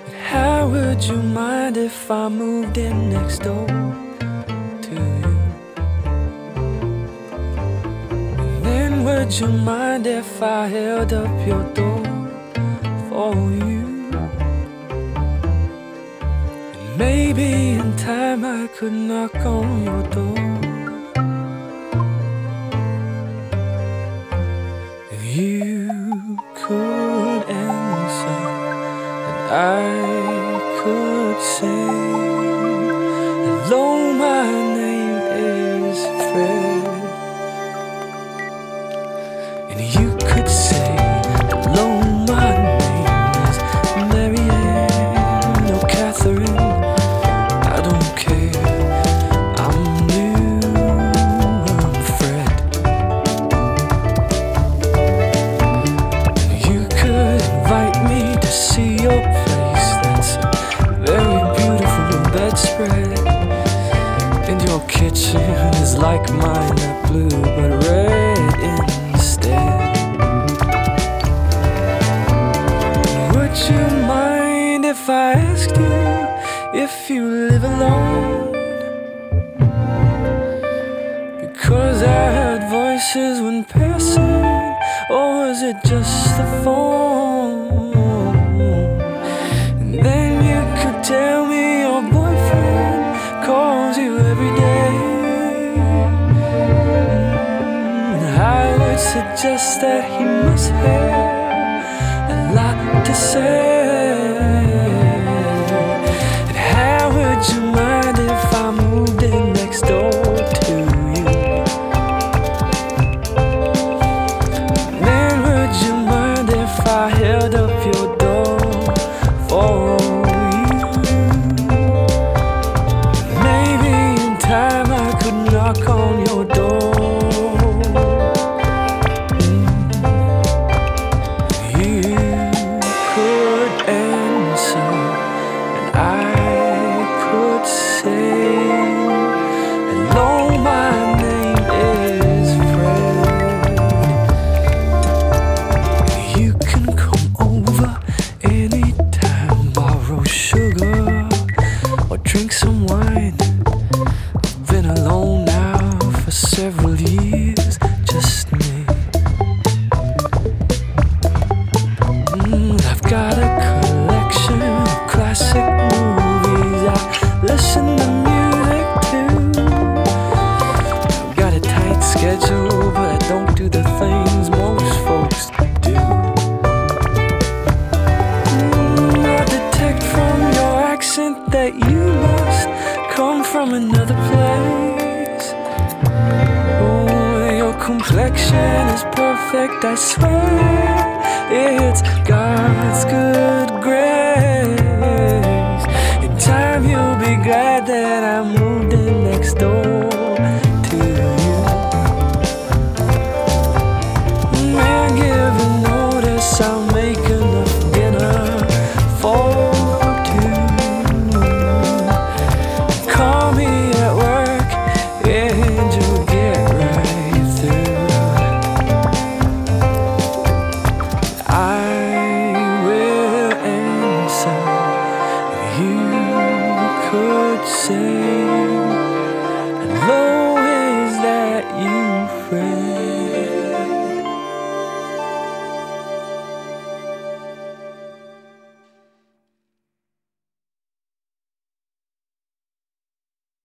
How would you mind if I moved in next door to you? And then would you mind if I held up your door for you? And maybe in time I could knock on your door. If you could answer, I could say, hello, my name is Fred. And you could say, hello, my name is Marianne or Catherine. I don't care, I'm new, I'm Fred. And you could invite me to see your place. That's a very beautiful bedspread. And your kitchen is like mine, not blue but red instead. Would you mind if I asked you if you live alone? Because I heard voices when passing, or was it just the phone? And then you could tell me your boyfriend calls you every day. And I would suggest that he must have a lot to say. And how would you mind if I moved in next door to you? Man, would you mind if I held up your door for you? Maybe in time I could knock on your door. You could answer, and I could say, hello, my name is Fred. You can come over anytime, borrow sugar or drink some wine. I've been alone now for several years, just me. I've got a collection of classic movies I listen to music to. I've got a tight schedule, but I don't do the things most folks do. I detect from your accent that you must come from another place. Oh, your complexion is perfect, I swear. It's God's good grace. In time you'll be glad that I moved in next door to you. Man, give a notice, I'll make enough dinner for two. Call me at work and you'll get right through. I will answer if you could say, hello, is that you, friend?